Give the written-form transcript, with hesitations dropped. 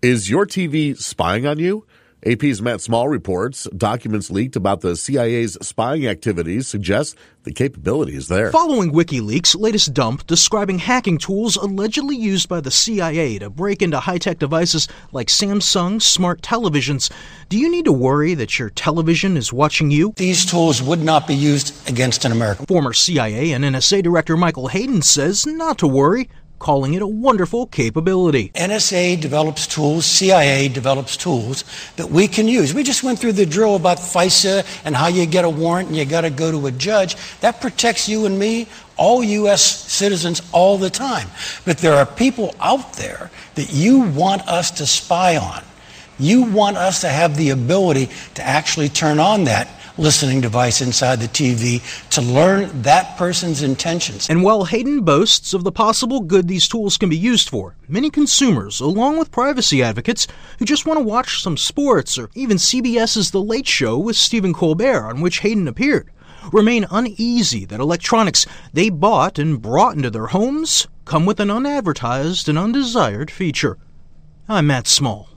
Is your TV spying on you? AP's Matt Small reports documents leaked about the CIA's spying activities suggest the capability is there. Following WikiLeaks' latest dump describing hacking tools allegedly used by the CIA to break into high-tech devices like Samsung smart televisions, do you need to worry that your television is watching you? These tools would not be used against an American. Former CIA and NSA Director Michael Hayden says not to worry, calling it a wonderful capability. NSA develops tools, CIA develops tools that we can use. We just went through the drill about FISA and how you get a warrant and you got to go to a judge. That protects you and me, all U.S. citizens, all the time. But there are people out there that you want us to spy on. You want us to have the ability to actually turn on that listening device inside the TV to learn that person's intentions. And while Hayden boasts of the possible good these tools can be used for, many consumers, along with privacy advocates who just want to watch some sports or even CBS's The Late Show with Stephen Colbert, on which Hayden appeared, remain uneasy that electronics they bought and brought into their homes come with an unadvertised and undesired feature. I'm Matt Small.